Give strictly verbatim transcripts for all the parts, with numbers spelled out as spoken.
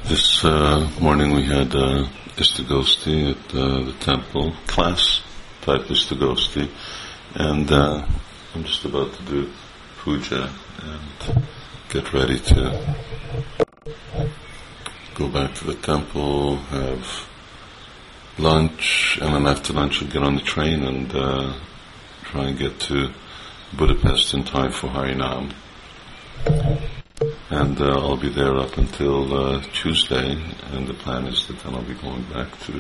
This uh, morning we had uh, Istagosti at uh, the temple, class type Istagosti, and uh, I'm just about to do puja and get ready to go back to the temple, have lunch, and then after lunch I'll get on the train and uh, try and get to Budapest in time for Harinam. And uh, I'll be there up until uh, Tuesday, and the plan is that then I'll be going back to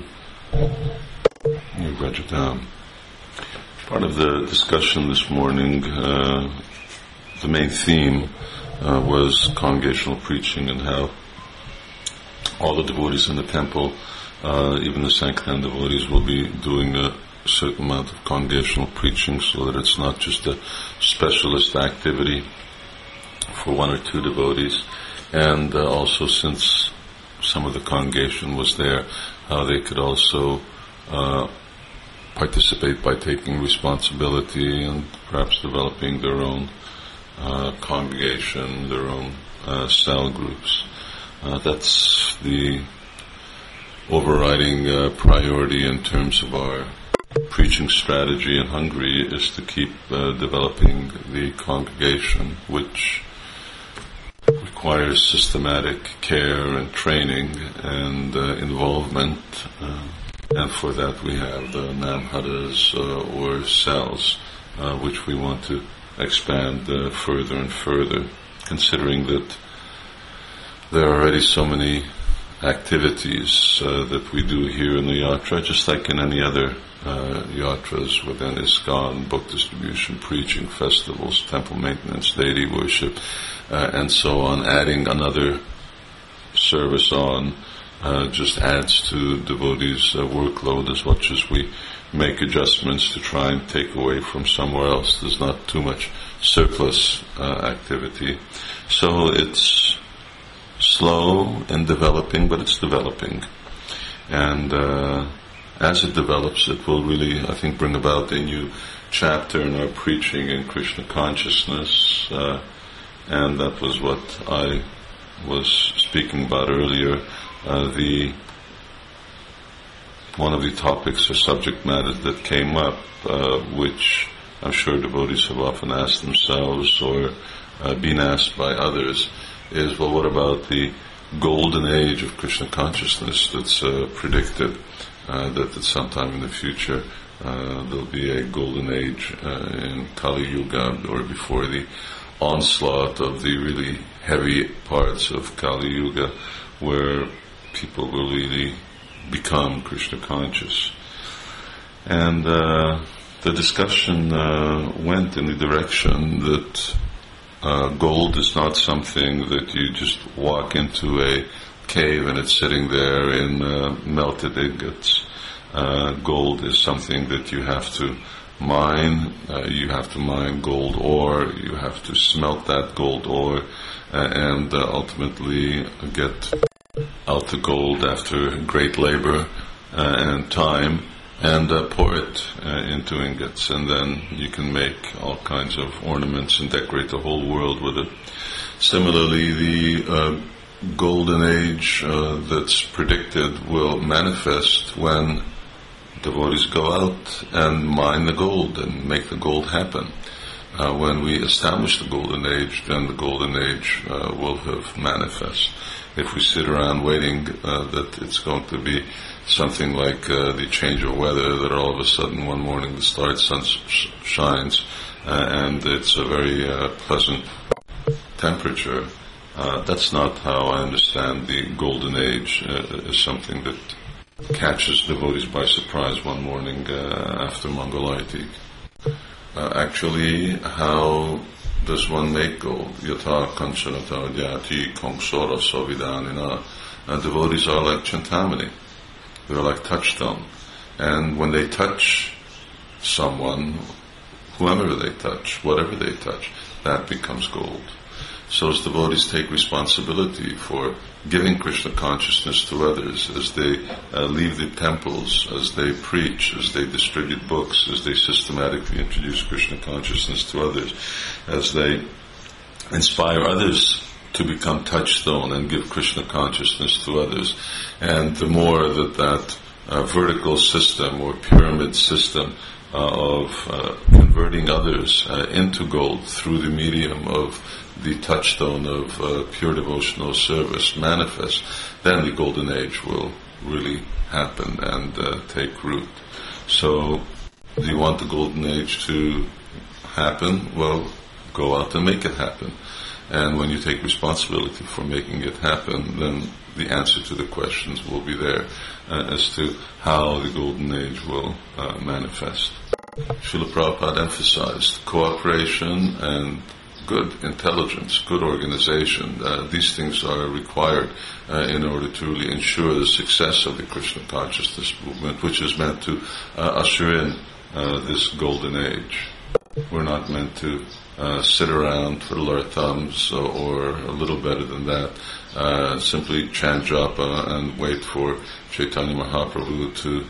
New Rajadam. Part of the discussion this morning, uh, the main theme uh, was congregational preaching and how all the devotees in the temple, uh, even the Sankirtan devotees, will be doing a certain amount of congregational preaching so that it's not just a specialist activity for one or two devotees, and uh, also since some of the congregation was there, how they could also uh, participate by taking responsibility and perhaps developing their own uh, congregation, their own uh, cell groups. Uh, that's the overriding uh, priority in terms of our preaching strategy in Hungary, is to keep uh, developing the congregation, which requires systematic care and training and uh, involvement, uh, and for that we have the Namhadas uh, or cells, uh, which we want to expand uh, further and further, considering that there are already so many activities uh, that we do here in the yatra, just like in any other uh, yatras within ISKCON, book distribution, preaching, festivals, temple maintenance, deity worship, uh, and so on. Adding another service on uh, just adds to devotees' uh, workload as much as we make adjustments to try and take away from somewhere else. There's not too much surplus uh, activity. So it's slow and developing, but it's developing. And uh, as it develops, it will really, I think, bring about a new chapter in our preaching in Krishna consciousness. Uh, and that was what I was speaking about earlier. Uh, the one of the topics or subject matters that came up, uh, which I'm sure devotees have often asked themselves or uh, been asked by others, is, well, what about the golden age of Krishna consciousness that's uh, predicted, uh, that at some time in the future uh, there'll be a golden age uh, in Kali Yuga, or before the onslaught of the really heavy parts of Kali Yuga, where people will really become Krishna conscious. And uh, the discussion uh, went in the direction that Uh, gold is not something that you just walk into a cave and it's sitting there in uh, melted ingots. Uh, gold is something that you have to mine. Uh, you have to mine gold ore. You have to smelt that gold ore uh, and uh, ultimately get out the gold after great labor uh, and time, and uh, pour it uh, into ingots, and then you can make all kinds of ornaments and decorate the whole world with it. Similarly, the uh, golden age uh, that's predicted will manifest when devotees go out and mine the gold and make the gold happen. Uh, when we establish the golden age, then the golden age uh, will have manifest. If we sit around waiting uh, that it's going to be something like uh, the change of weather, that all of a sudden one morning the star sun sh- shines uh, and it's a very uh, pleasant temperature, uh, that's not how I understand the golden age, uh, as something that catches devotees by surprise one morning uh, after Mangalarti. Uh, actually, how does one make gold? Yata kanchanata dhyati kongsora sovidanina. Devotees are like Chintamani. They're like touchstone. And when they touch someone, whoever they touch, whatever they touch, that becomes gold. So as devotees take responsibility for giving Krishna consciousness to others, as they uh, leave the temples, as they preach, as they distribute books, as they systematically introduce Krishna consciousness to others, as they inspire others to become touchstone and give Krishna consciousness to others. And the more that that uh, vertical system or pyramid system uh, of uh, converting others uh, into gold through the medium of the touchstone of uh, pure devotional service manifests, then the golden age will really happen and uh, take root. So, do you want the golden age to happen? Well, go out and make it happen. And when you take responsibility for making it happen, then the answer to the questions will be there uh, as to how the golden age will uh, manifest. Srila Prabhupada emphasized cooperation and good intelligence, good organization. Uh, these things are required uh, in order to really ensure the success of the Krishna consciousness movement, which is meant to uh, usher in uh, this golden age. We're not meant to uh, sit around, twiddle our thumbs, or, or a little better than that, uh, simply chant japa and wait for Chaitanya Mahaprabhu to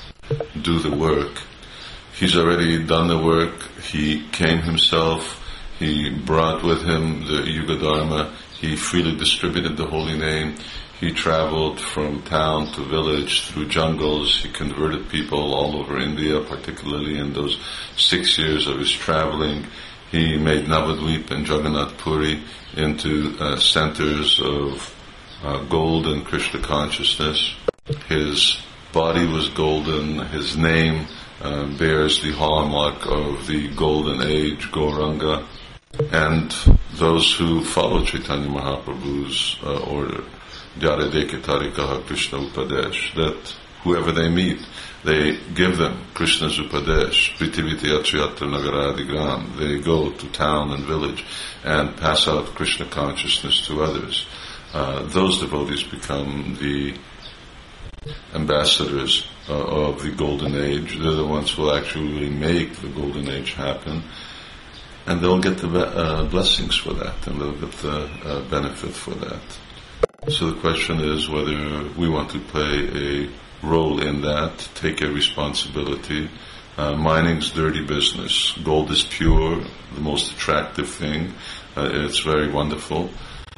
do the work. He's already done the work. He came himself. He brought with him the Yuga Dharma. He freely distributed the holy name. He traveled from town to village through jungles. He converted people all over India, particularly in those six years of his traveling. He made Navadvip and Jagannath Puri into uh, centers of uh, gold and Krishna consciousness. His body was golden. His name uh, bears the hallmark of the golden age, Gauranga. And those who follow Chaitanya Mahaprabhu's uh, order, Jyare Deke Tarikaha Krishna Upadesh, that whoever they meet, they give them Krishna's Upadesh, Pritiviti Achayatra Nagaradigram. They go to town and village and pass out Krishna consciousness to others. Uh, those devotees become the ambassadors uh, of the golden age. They're the ones who will actually make the golden age happen. And they'll get the uh, blessings for that, and they'll get the uh, benefit for that. So the question is whether we want to play a role in that, take a responsibility. Uh, mining's dirty business. Gold is pure, the most attractive thing. Uh, it's very wonderful.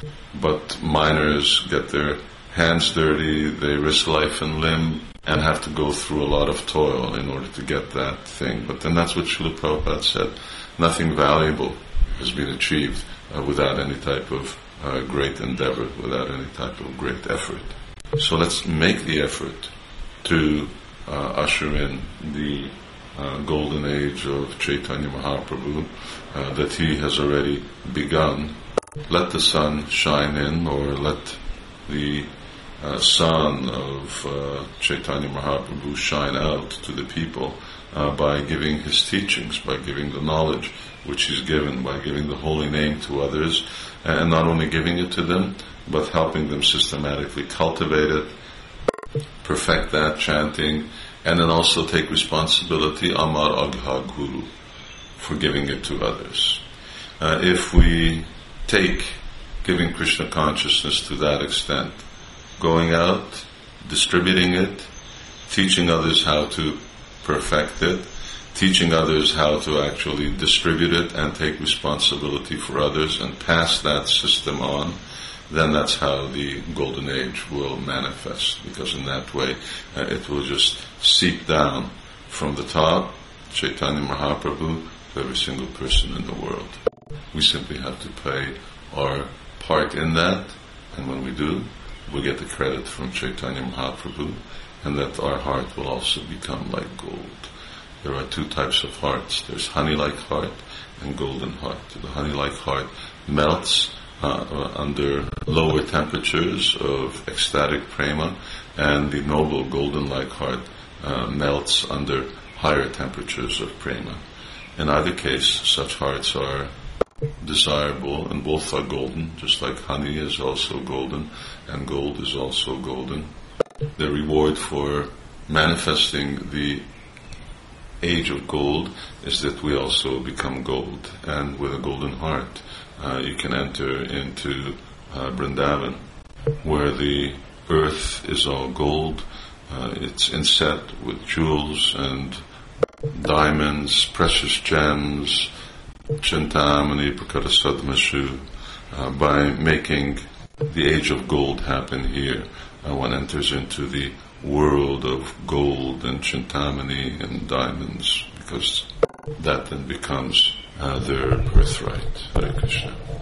But miners get their hands dirty, they risk life and limb, and have to go through a lot of toil in order to get that thing. But then that's what Srila Prabhupada said. Nothing valuable has been achieved uh, without any type of uh, great endeavor, without any type of great effort. So let's make the effort to uh, usher in the uh, golden age of Chaitanya Mahaprabhu uh, that he has already begun. Let the sun shine in, or let the uh, sun of uh, Chaitanya Mahaprabhu shine out to the people uh, by giving his teachings, by giving the knowledge which he's given, by giving the holy name to others, and not only giving it to them, but helping them systematically cultivate it, perfect that chanting, and then also take responsibility, Amar Agha Guru, for giving it to others. Uh, if we take giving Krishna consciousness to that extent, going out, distributing it, teaching others how to perfect it, teaching others how to actually distribute it and take responsibility for others and pass that system on, then that's how the golden age will manifest, because in that way uh, it will just seep down from the top, Chaitanya Mahaprabhu, to every single person in the world. We simply have to play our part in that, and when we do, we get the credit from Chaitanya Mahaprabhu, and that our heart will also become like gold. There are two types of hearts. There's honey-like heart and golden heart. The honey-like heart melts uh, uh, under lower temperatures of ecstatic prema, and the noble golden-like heart uh, melts under higher temperatures of prema. In either case, such hearts are desirable, and both are golden, just like honey is also golden, and gold is also golden. The reward for manifesting the age of gold is that we also become gold, and with a golden heart uh, you can enter into uh, Vrindavan, where the earth is all gold. Uh, it's inset with jewels and diamonds, precious gems, Chintamani, Prakara Sadmashu, uh, uh, by making the age of gold happen here, uh, one enters into the world of gold and Chintamani and diamonds, because that then becomes uh, their birthright. Hare Krishna.